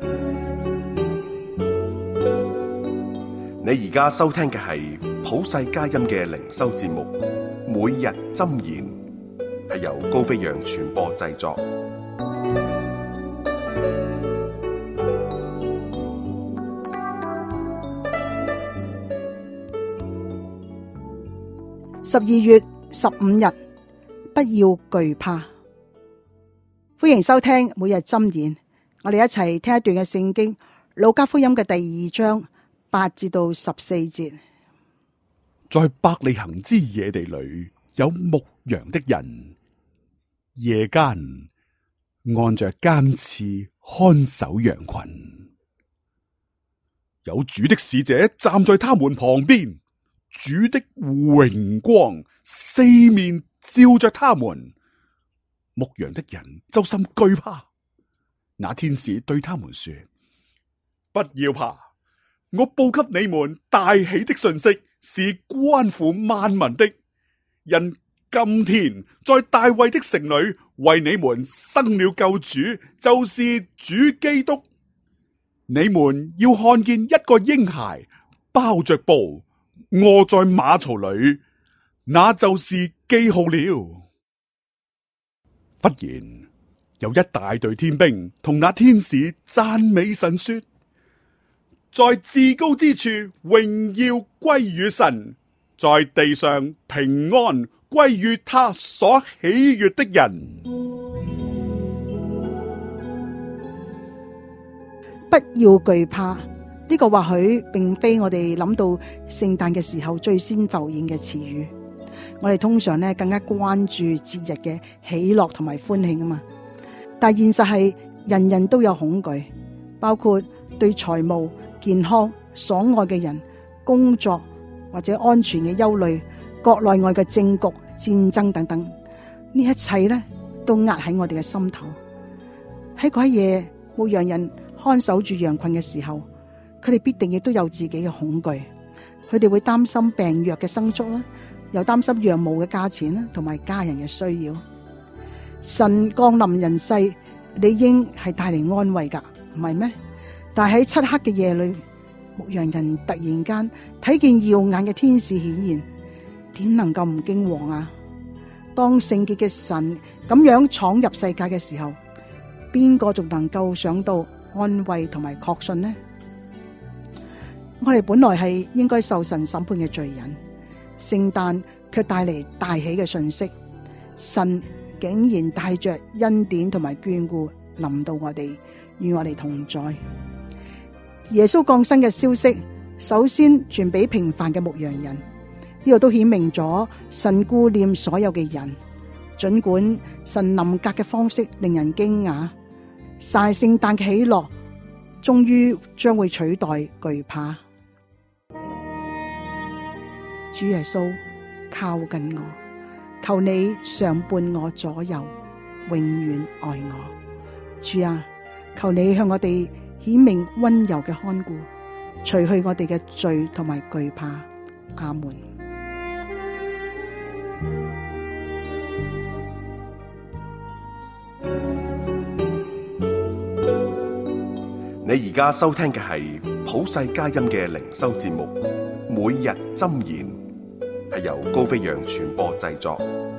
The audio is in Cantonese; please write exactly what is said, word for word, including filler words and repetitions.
你而家收聽嘅係普世佳音嘅靈修節目，每日箴言，係由高飛揚傳播製作。 十二月十五日，不要懼怕。歡迎收聽每日箴言，我哋一齊聽一段嘅聖經，路加福音嘅第二章八至到十四節。 在伯利恆之野地裏，有牧羊的人，夜間按着更次看守羊群。有主的使者站在他們旁邊，主的榮光四面照着他們，牧羊的人就甚懼怕。那天使對他們說：不要怕，我報給你們大喜的訊息，是關乎萬民的。因今天在大衛的城裏為你們生了救主，就是主基督。你們要看見一個嬰孩包着布臥在馬槽裏，那就是記號了。忽然有一大隊天兵同那天使讚美神說：在至高之處榮耀歸於神，在地上平安歸於他所喜悅的人。 不要懼怕，呢個或許並非我哋諗到聖誕嘅時候最先浮現嘅詞語。我哋通常咧更加關注節日嘅喜樂同埋歡慶啊嘛。但現實係人人都有恐懼，包括對財務、健康、所愛嘅人、工作或者安全嘅憂慮、國內外嘅政局、戰爭等等，呢一切咧都壓喺我哋嘅心頭。喺嗰一夜，牧羊人看守住羊群嘅時候，佢哋必定亦都有自己嘅恐懼。佢哋會擔心病弱嘅牲畜啦，又擔心羊毛嘅價錢啦，同埋家人嘅需要。神降臨人世，理應係帶嚟安慰噶，唔係咩？但係喺漆黑嘅夜裏，牧羊人突然間睇見耀眼嘅天使顯現，點能夠唔驚惶啊？當聖潔嘅神咁樣闖入世界嘅時候，邊個仲能夠想到安慰同埋確信呢？我哋本來係應該受神審判嘅罪人，聖誕卻帶嚟大喜嘅訊息。神竟然帶着恩典同埋眷顧臨到我哋，與我哋同在。耶穌降生嘅消息首先傳俾平凡嘅牧羊人，呢個都顯明咗神顧念所有嘅人。盡管神臨格嘅方式令人驚訝，晒聖誕嘅喜樂終於將會取代懼怕。主耶穌，靠近我，求你常伴我左右，永遠愛我。主啊，求你向我哋顯明溫柔嘅看顧，除去我哋嘅罪同埋懼怕。阿門。 你而家收聽嘅係普世佳音嘅靈修節目，每日箴言，係由高飛揚傳播製作。